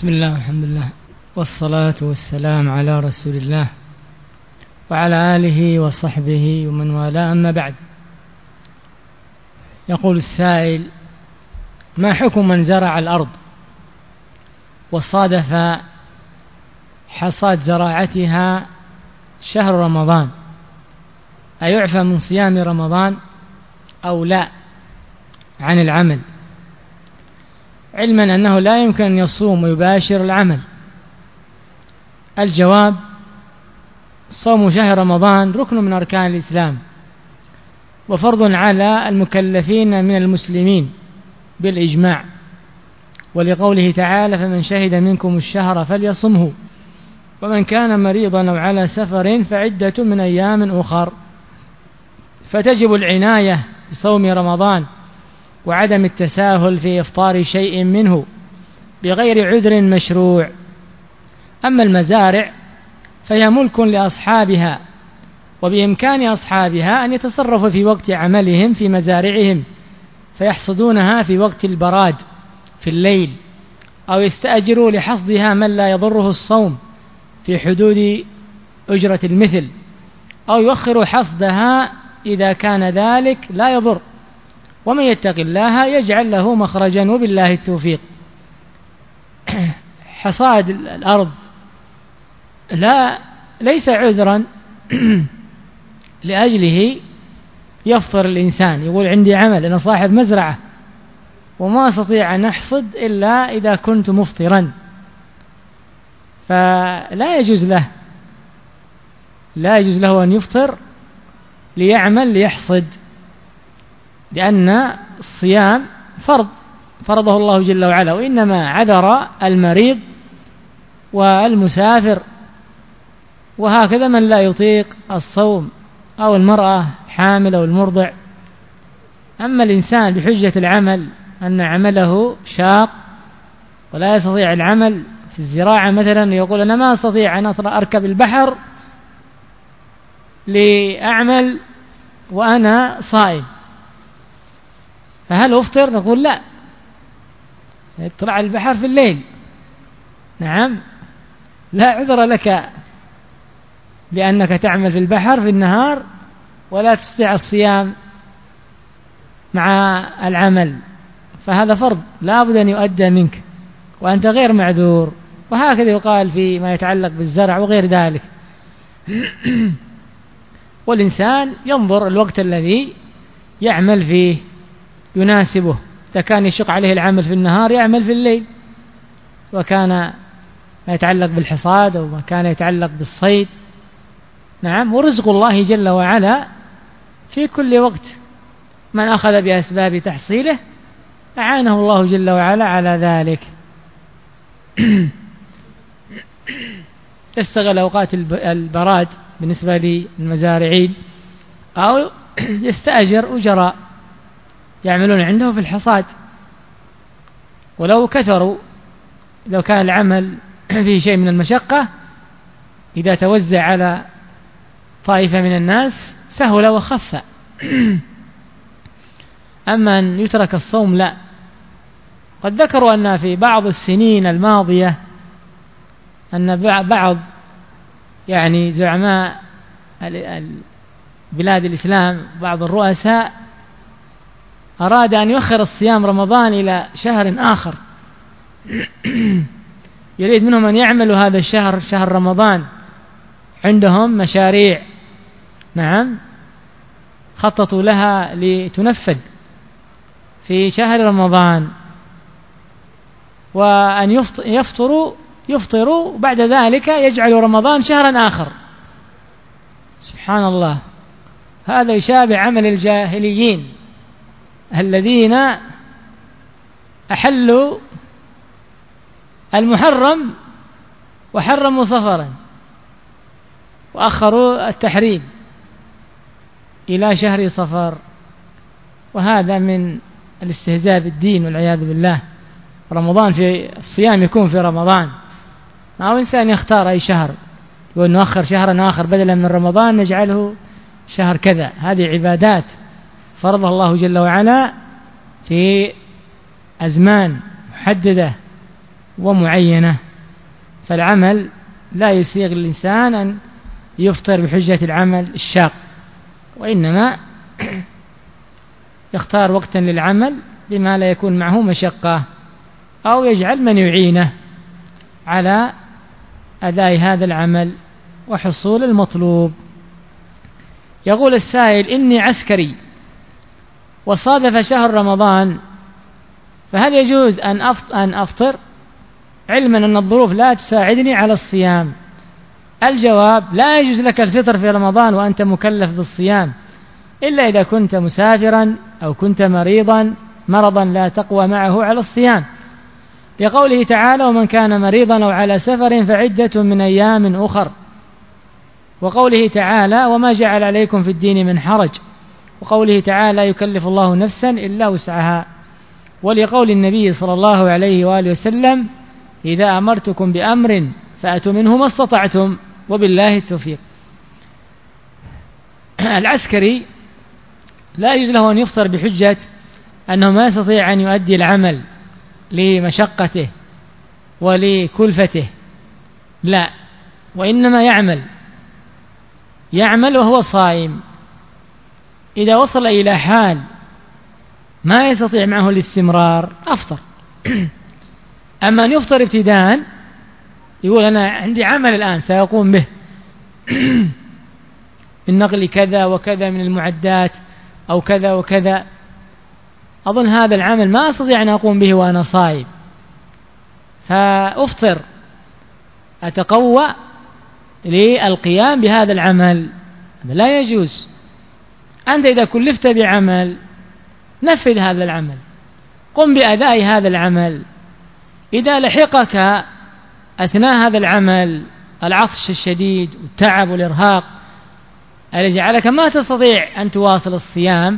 بسم الله والحمد لله والصلاة والسلام على رسول الله وعلى آله وصحبه ومن والاه، أما بعد. يقول السائل: ما حكم من زرع الأرض وصادف حصاد زراعتها شهر رمضان، أيعفى من صيام رمضان أو لا عن العمل، علما أنه لا يمكن أن يصوم ويباشر العمل؟ الجواب: صوم شهر رمضان ركن من أركان الإسلام، وفرض على المكلفين من المسلمين بالإجماع، ولقوله تعالى: فمن شهد منكم الشهر فليصمه، ومن كان مريضا أو على سفر فعدة من أيام أخر. فتجب العناية بصوم رمضان وعدم التساهل في إفطار شيء منه بغير عذر مشروع. أما المزارع فهي ملك لأصحابها، وبإمكان أصحابها أن يتصرفوا في وقت عملهم في مزارعهم فيحصدونها في وقت البراد في الليل، أو يستأجروا لحصدها من لا يضره الصوم في حدود أجرة المثل، أو يؤخروا حصدها إذا كان ذلك لا يضر، ومن يتق الله يجعل له مخرجا، وبالله التوفيق. حصاد الأرض ليس عذرا لأجله يفطر الإنسان، يقول عندي عمل، أنا صاحب مزرعة وما أستطيع أن أحصد إلا إذا كنت مفطرا، فلا يجوز له أن يفطر ليعمل ليحصد، لأن الصيام فرضه الله جل وعلا، وإنما عذر المريض والمسافر، وهكذا من لا يطيق الصوم، أو المرأة حامل أو المرضع. أما الإنسان بحجة العمل أن عمله شاق ولا يستطيع العمل في الزراعة مثلا، يقول أنا ما أستطيع أن أركب البحر لأعمل وأنا صائم، فهل أفطر؟ نقول لا، اطلع البحر في الليل، نعم، لا عذر لك بأنك تعمل في البحر في النهار ولا تستطيع الصيام مع العمل، فهذا فرض لا بد أن يؤدى منك وأنت غير معذور. وهكذا يقال فيما يتعلق بالزرع وغير ذلك. والإنسان ينظر الوقت الذي يعمل فيه يناسبه، إذا كان يشق عليه العمل في النهار يعمل في الليل، وكان ما يتعلق بالحصاد أو ما كان يتعلق بالصيد، نعم. ورزق الله جل وعلا في كل وقت، من أخذ بأسباب تحصيله أعانه الله جل وعلا على ذلك. يستغل أوقات البراد بالنسبة للمزارعين، أو يستأجر أجراء يعملون عنده في الحصاد، ولو كثروا، لو كان العمل فيه شيء من المشقة، إذا توزع على طائفة من الناس سهل وخف. أما أن يترك الصوم لا. قد ذكروا أن في بعض السنين الماضية أن بعض زعماء بلاد الإسلام، بعض الرؤساء، أراد أن يؤخر الصيام رمضان إلى شهر آخر، يريد منهم أن يعملوا هذا الشهر، شهر رمضان، عندهم مشاريع، نعم، خططوا لها لتنفذ في شهر رمضان، وأن يفطروا بعد ذلك يجعلوا رمضان شهرا آخر. سبحان الله، هذا يشابه عمل الجاهليين الذين أحلوا المحرم وحرموا صفرا وأخروا التحريم إلى شهر صفر، وهذا من الاستهزاء بالدين والعياذ بالله. رمضان في الصيام يكون في رمضان، أو إنسان يختار أي شهر يقول نؤخر شهرا آخر بدلا من رمضان نجعله شهر كذا، هذه عبادات فرضها الله جل وعلا في أزمان محددة ومعينة، فالعمل لا يسيغ الإنسان أن يفطر بحجة العمل الشاق، وإنما يختار وقتا للعمل بما لا يكون معه مشقة، أو يجعل من يعينه على أداء هذا العمل وحصول المطلوب. يقول السائل: إني عسكري وصادف شهر رمضان، فهل يجوز أن أفطر علما أن الظروف لا تساعدني على الصيام؟ الجواب: لا يجوز لك الفطر في رمضان وأنت مكلف بالصيام، إلا إذا كنت مسافرا أو كنت مرضا لا تقوى معه على الصيام، لقوله تعالى: ومن كان مريضا أو على سفر فعدة من أيام أخر، وقوله تعالى: وما جعل عليكم في الدين من حرج، وقوله تعالى: يكلف الله نفسا إلا وسعها، ولقول النبي صلى الله عليه وآله وسلم: إذا أمرتكم بأمر فأتوا منه ما استطعتم وبالله التوفيق. العسكري لا يجوز له أن يفطر بحجة أنه ما يستطيع أن يؤدي العمل لمشقته ولكلفته، لا، وإنما يعمل وهو صائم. إذا وصل إلى حال ما يستطيع معه الاستمرار أفطر. أما أن يفطر ابتداء، يقول أنا عندي عمل الآن سيقوم به من نقل كذا وكذا من المعدات أو كذا وكذا، أظن هذا العمل ما أستطيع أن أقوم به وأنا صائم، فأفطر أتقوى للقيام بهذا العمل. هذا لا يجوز. أنت إذا كلفت بعمل نفذ هذا العمل، قم بأداء هذا العمل. إذا لحقك أثناء هذا العمل العطش الشديد والتعب والإرهاق الذي جعلك ما تستطيع أن تواصل الصيام،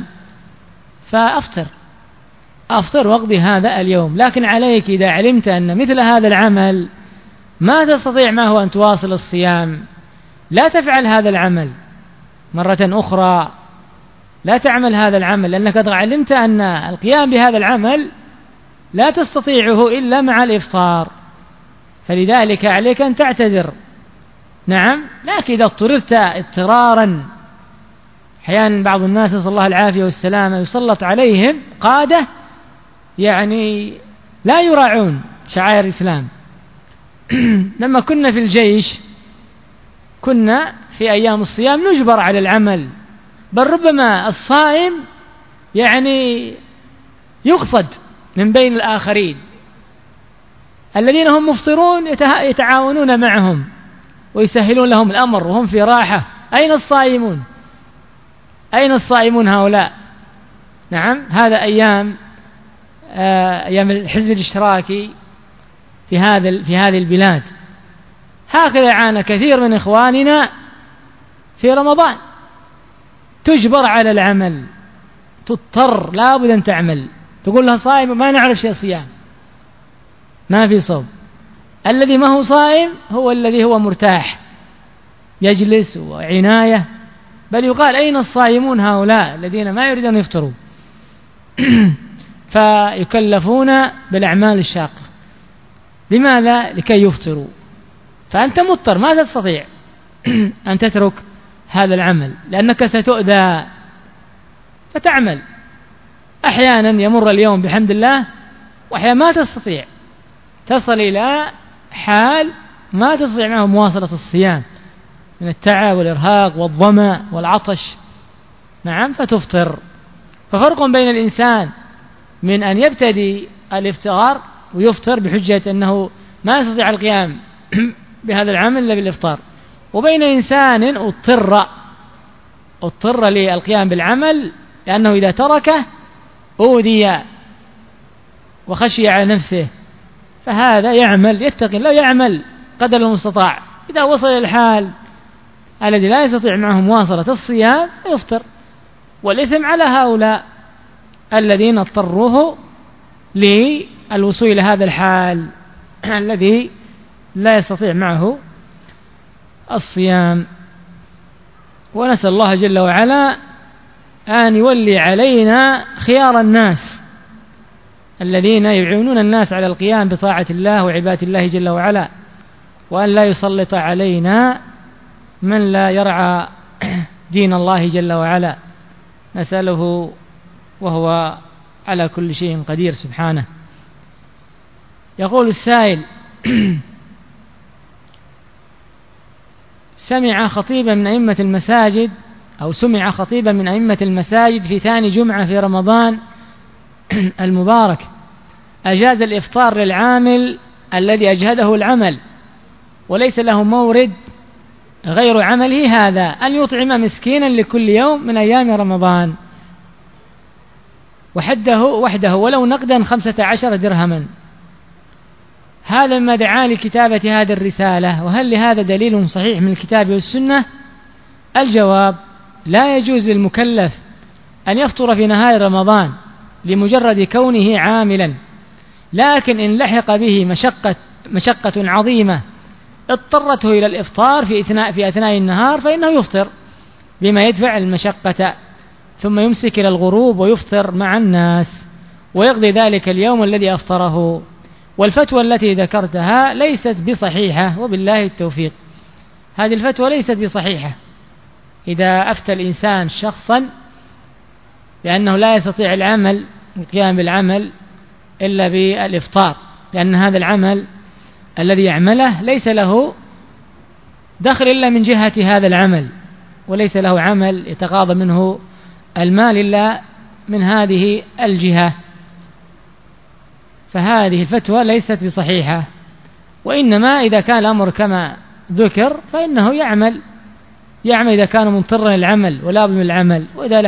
فأفطر واقضي هذا اليوم. لكن عليك إذا علمت أن مثل هذا العمل ما تستطيع معه أن تواصل الصيام، لا تفعل هذا العمل مرة أخرى، لا تعمل هذا العمل، لأنك قد علمت أن القيام بهذا العمل لا تستطيعه إلا مع الإفطار، فلذلك عليك أن تعتذر. نعم، لكن إذا اضطررت اضطرارا، أحيانا بعض الناس نسأل الله العافية والسلامة يسلط عليهم قادة يعني لا يراعون شعائر الإسلام. لما كنا في الجيش كنا في أيام الصيام نجبر على العمل، بل ربما الصائم يعني يقصد من بين الآخرين الذين هم مفطرون، يتعاونون معهم ويسهلون لهم الأمر وهم في راحة. أين الصائمون؟ أين الصائمون هؤلاء؟ نعم، هذا أيام الحزب الاشتراكي في هذه البلاد. هكذا عانى كثير من إخواننا في رمضان، تجبر على العمل، تضطر لابد أن تعمل، تقول لها صائم، ما نعرف شيء صيام، ما في صوم. الذي ما هو صائم هو الذي هو مرتاح يجلس وعناية، بل يقال أين الصائمون هؤلاء الذين ما يريدون يفطروا فيكلفون بالأعمال الشاقة. لماذا؟ لكي يفطروا. فأنت مضطر، ما تستطيع أن تترك هذا العمل لأنك ستؤذى، فتعمل. أحيانا يمر اليوم بحمد الله، وأحيانا ما تستطيع، تصل إلى حال ما تستطيع معه مواصلة الصيام من التعب والإرهاق والظمأ والعطش. نعم، فتفطر. ففرق بين الإنسان من أن يبتدي الإفطار ويفطر بحجة أنه ما يستطيع القيام بهذا العمل إلا بالإفطار، وبين إنسان اضطر للقيام بالعمل لأنه إذا تركه أوذي وخشي على نفسه، فهذا يعمل، يتقي الله، يعمل قدر المستطاع. إذا وصل إلى الحال الذي لا يستطيع معه مواصلة الصيام يفطر، والإثم على هؤلاء الذين اضطروه للوصول إلى هذا الحال الذي لا يستطيع معه الصيام. ونسأل الله جل وعلا أن يولي علينا خيار الناس الذين يعينون الناس على القيام بطاعة الله وعبادة الله جل وعلا، وأن لا يسلط علينا من لا يرعى دين الله جل وعلا. نسأله وهو على كل شيء قدير سبحانه. يقول السائل: سمع خطيبا من أئمة المساجد أو سمع خطيبا من أئمة المساجد في ثاني جمعة في رمضان المبارك أجاز الإفطار للعامل الذي أجهده العمل وليس له مورد غير عمله هذا أن يطعم مسكينا لكل يوم من أيام رمضان وحده ولو نقدا 15 درهما. هذا ما دعا لكتابة هذه الرسالة. وهل لهذا دليل صحيح من الكتاب والسنة؟ الجواب: لا يجوز للمكلف أن يفطر في نهار رمضان لمجرد كونه عاملا، لكن إن لحق به مشقة عظيمة اضطرته إلى الإفطار في أثناء النهار فإنه يفطر بما يدفع المشقة، ثم يمسك إلى الغروب ويفطر مع الناس ويقضي ذلك اليوم الذي أفطره. والفتوى التي ذكرتها ليست بصحيحة وبالله التوفيق. هذه الفتوى ليست بصحيحة. إذا أفتى الإنسان شخصا لأنه لا يستطيع القيام بالعمل إلا بالإفطار، لأن هذا العمل الذي يعمله ليس له دخل إلا من جهة هذا العمل، وليس له عمل يتقاضى منه المال إلا من هذه الجهة، فهذه الفتوى ليست بصحيحة. وإنما إذا كان الأمر كما ذكر فإنه يعمل إذا كان مضطرا للعمل ولا بد من العمل، وإذا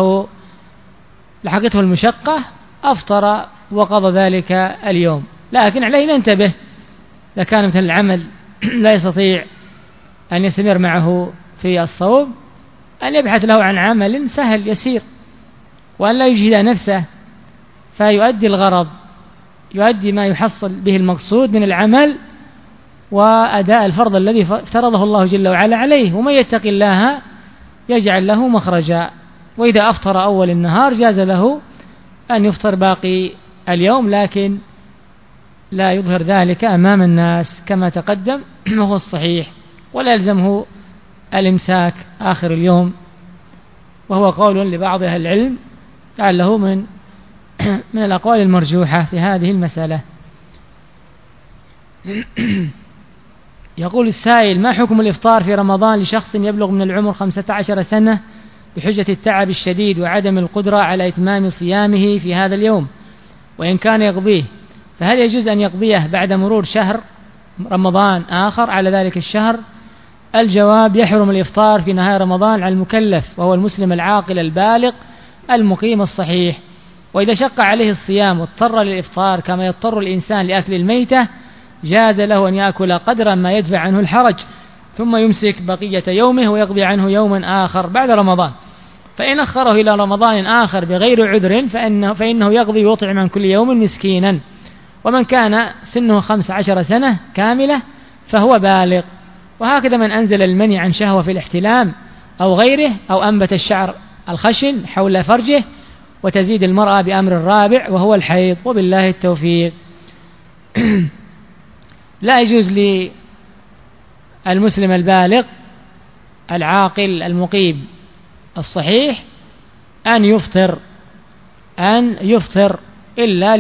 لحقته المشقة أفطر وقضى ذلك اليوم. لكن عليه أن ينتبه إذا كان مثل العمل لا يستطيع أن يستمر معه في الصوم، أن يبحث له عن عمل سهل يسير، وأن لا يجهد نفسه فيؤدي الغرض، يؤدي ما يحصل به المقصود من العمل وأداء الفرض الذي افترضه الله جل وعلا عليه. ومن يتق الله يجعل له مخرجا. وإذا أفطر أول النهار جاز له أن يفطر باقي اليوم، لكن لا يظهر ذلك أمام الناس كما تقدم وهو الصحيح، ولا يلزمه الإمساك آخر اليوم، وهو قول لبعض أهل العلم لعله من الأقوال المرجوحة في هذه المسألة. يقول السائل: ما حكم الإفطار في رمضان لشخص يبلغ من العمر 15 سنة بحجة التعب الشديد وعدم القدرة على إتمام صيامه في هذا اليوم، وإن كان يقضيه، فهل يجوز أن يقضيه بعد مرور شهر رمضان آخر على ذلك الشهر؟ الجواب: يحرم الإفطار في نهار رمضان على المكلف، وهو المسلم العاقل البالغ المقيم الصحيح. وإذا شق عليه الصيام واضطر للإفطار كما يضطر الإنسان لأكل الميتة، جاز له أن يأكل قدر ما يدفع عنه الحرج، ثم يمسك بقية يومه ويقضي عنه يوما آخر بعد رمضان. فإن أخره إلى رمضان آخر بغير عذر فإنه يقضي ويطعم عن كل يوم مسكينا. ومن كان سنه 15 سنة كاملة فهو بالغ. وهكذا من أنزل المني عن شهوة في الاحتلام أو غيره، أو أنبت الشعر الخشن حول فرجه، وتزيد المرأة بأمر الرابع وهو الحيض، وبالله التوفيق. لا يجوز للمسلم البالغ العاقل المقيم الصحيح أن يفطر إلا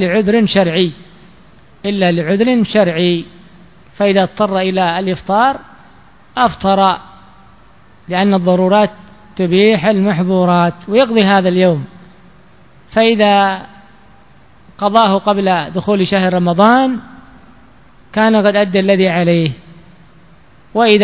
لعذر شرعي، فإذا اضطر إلى الإفطار أفطر، لأن الضرورات تبيح المحظورات، ويقضي هذا اليوم. فإذا قضاه قبل دخول شهر رمضان كان قد أدى الذي عليه، وإذا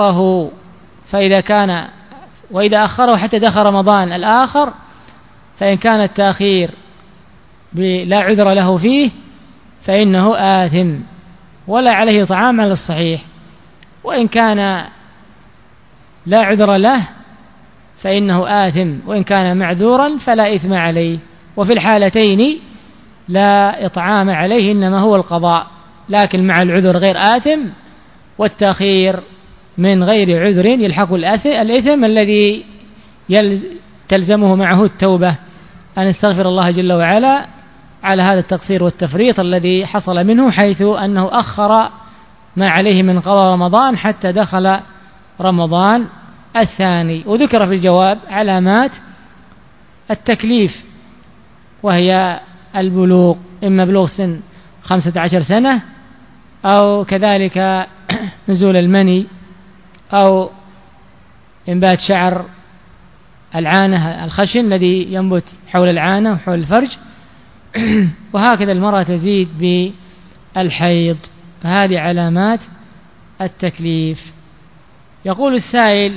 أخره حتى دخل رمضان الآخر، فإن كان التأخير لا عذر له فيه فإنه آثم ولا عليه طعام على الصحيح، وإن كان لا عذر له فإنه آثم، وإن كان معذورا فلا إثم عليه. وفي الحالتين لا إطعام عليه، إنما هو القضاء، لكن مع العذر غير آثم، والتأخير من غير عذر يلحق الإثم الذي تلزمه معه التوبة، أن يستغفر الله جل وعلا على هذا التقصير والتفريط الذي حصل منه، حيث أنه أخر ما عليه من قضاء رمضان حتى دخل رمضان الثاني. وذكر في الجواب علامات التكليف، وهي البلوغ، إما بلوغ سن 15 سنة، أو كذلك نزول المني، أو إنبات شعر العانة الخشن الذي ينبت حول العانة وحول الفرج، وهكذا المرأة تزيد بالحيض. فهذه علامات التكليف. يقول السائل: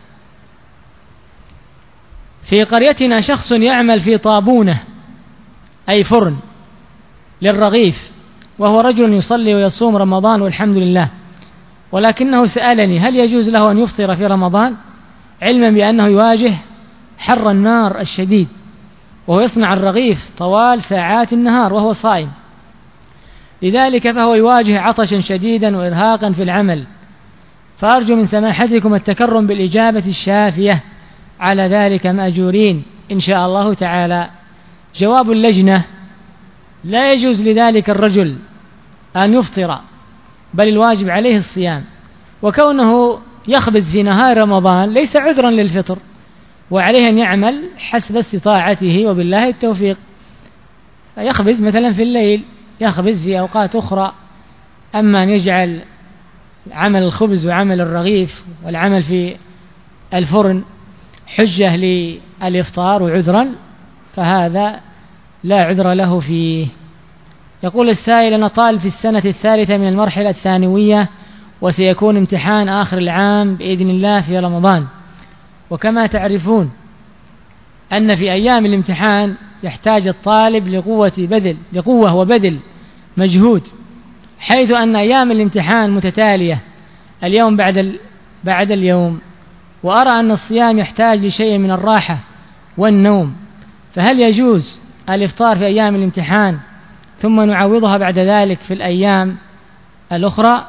في قريتنا شخص يعمل في طابونة أي فرن للرغيف، وهو رجل يصلي ويصوم رمضان والحمد لله، ولكنه سألني هل يجوز له أن يفطر في رمضان، علما بأنه يواجه حر النار الشديد، وهو يصنع الرغيف طوال ساعات النهار وهو صائم، لذلك فهو يواجه عطشا شديدا وإرهاقا في العمل، فأرجو من سماحتكم التكرم بالإجابة الشافية على ذلك مأجورين إن شاء الله تعالى. جواب اللجنة: لا يجوز لذلك الرجل أن يفطر، بل الواجب عليه الصيام، وكونه يخبز في نهار رمضان ليس عذرا للفطر، وعليه أن يعمل حسب استطاعته وبالله التوفيق. يخبز مثلا في الليل، يخبز في أوقات أخرى. أما أن يجعل عمل الخبز وعمل الرغيف والعمل في الفرن حجة للإفطار وعذرا، فهذا لا عذر له فيه. يقول السائل: أنا طالب في السنة الثالثة من المرحلة الثانوية، وسيكون امتحان آخر العام بإذن الله في رمضان، وكما تعرفون أن في أيام الامتحان يحتاج الطالب لقوة وبذل مجهود، حيث أن أيام الامتحان متتالية اليوم بعد اليوم، وأرى أن الصيام يحتاج لشيء من الراحة والنوم، فهل يجوز الإفطار في أيام الامتحان ثم نعوضها بعد ذلك في الأيام الأخرى؟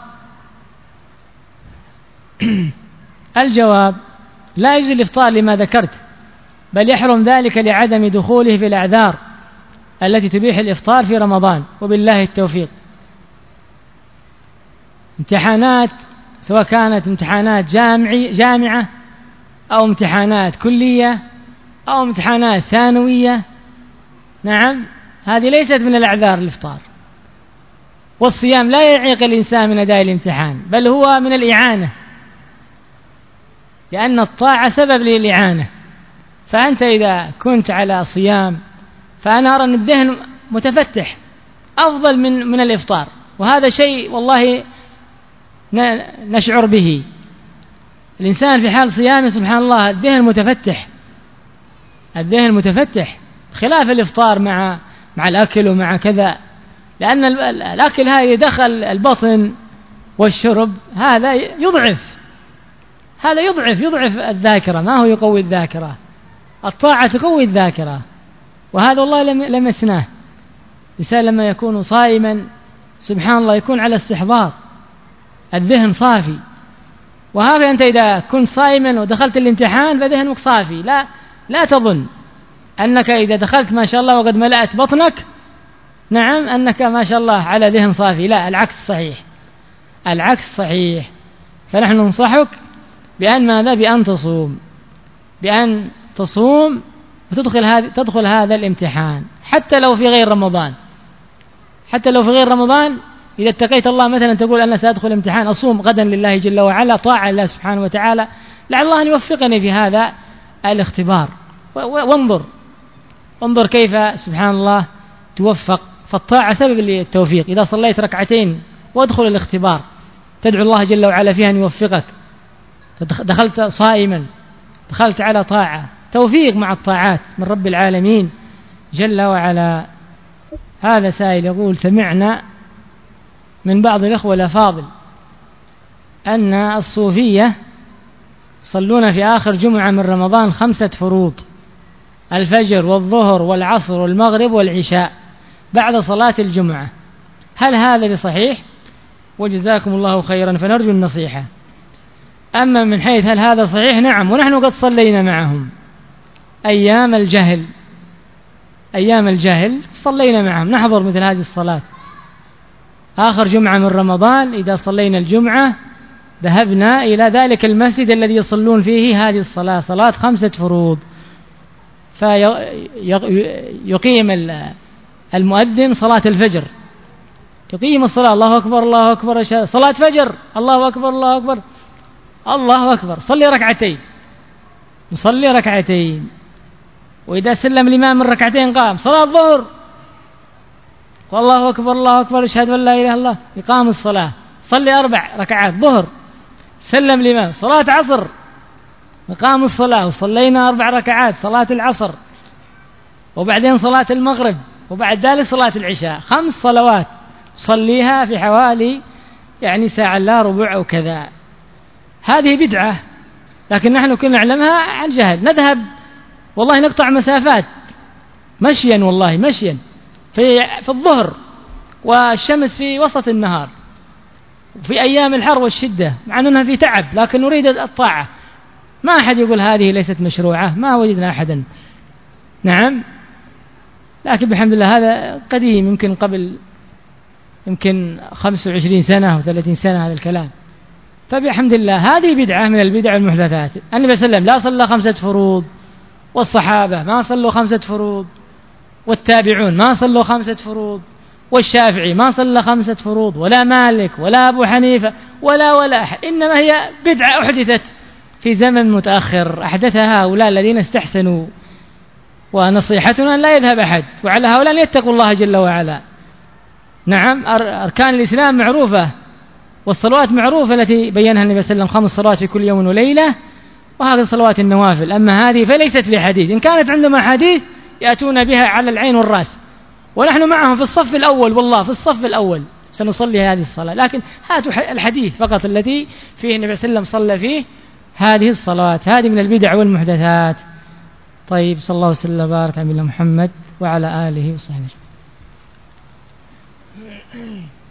الجواب: لا يجوز الإفطار لما ذكرت، بل يحرم ذلك لعدم دخوله في الأعذار التي تبيح الإفطار في رمضان، وبالله التوفيق. امتحانات، سواء كانت امتحانات جامعة أو امتحانات كلية أو امتحانات ثانوية، نعم، هذه ليست من الأعذار الإفطار. والصيام لا يعيق الإنسان من أداء الامتحان، بل هو من الإعانة، لأن الطاعة سبب للإعانة. فأنت إذا كنت على صيام فأنا أرى أن الذهن متفتح أفضل من الإفطار، وهذا شيء والله نشعر به. الإنسان في حال صيامه سبحان الله الذهن متفتح، خلاف الإفطار مع الأكل ومع كذا، لأن الأكل هذا دخل البطن والشرب هذا يضعف الذاكرة، ما هو يقوي الذاكرة. الطاعة تقوي الذاكرة، وهذا والله لم يسناه. الإنسان لما يكون صائما سبحان الله يكون على استحضار، الذهن صافي. وهذا أنت إذا كنت صائما ودخلت الامتحان فذهنك صافي، لا تظن أنك إذا دخلت ما شاء الله وقد ملأت بطنك، نعم، أنك ما شاء الله على ذهن صافي، لا، العكس صحيح. فنحن ننصحك بأن تصوم وتدخل هذا الامتحان، حتى لو في غير رمضان. إذا اتقيت الله مثلا تقول أنا سأدخل امتحان، أصوم غدا لله جل وعلا، طاعة لله سبحانه وتعالى، لعل الله أن يوفقني في هذا الاختبار. وانظر كيف سبحان الله توفق، فالطاعة سبب للتوفيق. إذا صليت ركعتين وادخل الاختبار تدعو الله جل وعلا فيها أن يوفقك، دخلت صائما، دخلت على طاعة، توفيق مع الطاعات من رب العالمين جل وعلا. هذا سائل يقول: سمعنا من بعض الأخوة الأفاضل أن الصوفية يصلون في آخر جمعة من رمضان 5 فروض: الفجر والظهر والعصر والمغرب والعشاء بعد صلاة الجمعة، هل هذا بصحيح؟ وجزاكم الله خيرا، فنرجو النصيحة. أما من حيث هل هذا صحيح، نعم، ونحن قد صلينا معهم أيام الجهل، أيام الجهل صلينا معهم، نحضر مثل هذه الصلاة. آخر جمعة من رمضان إذا صلينا الجمعة ذهبنا إلى ذلك المسجد الذي يصلون فيه هذه الصلاة، صلاة 5 فروض، فيقيم المؤذن صلاة الفجر، يقيم الصلاة، الله أكبر الله أكبر، صلاة فجر، الله أكبر الله أكبر الله أكبر، صلي ركعتين، نصلي ركعتين، وإذا سلم الإمام من ركعتين قام، صلاة ظهر، والله أكبر الله أكبر، أشهد أن لا إله إلا الله، إقام الصلاة، صلي 4 ركعات ظهر، سلم الإمام، صلاة عصر، إقام الصلاة، وصلينا 4 ركعات صلاة العصر، وبعدين صلاة المغرب، وبعد ذلك صلاة العشاء، 5 صلوات صليها في حوالي يعني ساعة إلا ربع أو كذا. هذه بدعة، لكن نحن كنا نعلمها عن جهل، نذهب والله نقطع مسافات مشيا، والله مشيا في الظهر والشمس في وسط النهار، في أيام الحر والشدة، مع أنها في تعب، لكن نريد الطاعة. ما أحد يقول هذه ليست مشروعة، ما وجدنا أحدا. نعم، لكن بحمد الله هذا قديم، يمكن قبل 25 سنة و30 سنة هذا الكلام. فبحمد الله هذه بدعة من البدع المحدثات. النبي صلى الله عليه وسلم لا صلى 5 فروض، والصحابة ما صلوا 5 فروض، والتابعون ما صلوا 5 فروض، والشافعي ما صلى 5 فروض، ولا مالك ولا أبو حنيفة ولا أحد، إنما هي بدعة أحدثت في زمن متأخر، أحدثها هؤلاء الذين استحسنوا. ونصيحتنا أن لا يذهب أحد، وعلى هؤلاء أن يتقوا الله جل وعلا. نعم، أركان الإسلام معروفة، والصلوات معروفة التي بينها النبي صلى الله عليه وسلم، 5 صلوات في كل يوم وليلة، وهذه صلوات النوافل. أما هذه فليست بحديث، إن كانت عندما حديث يأتون بها على العين والرأس، ونحن معهم في الصف الأول، والله في الصف الأول سنصلي هذه الصلاة، لكن هاتوا الحديث فقط التي فيه النبي صلى الله عليه وسلم صلى فيه هذه الصلوات. هذه من البدع والمحدثات. طيب، صلى الله وسلم وبارك على محمد وعلى آله وصحبه.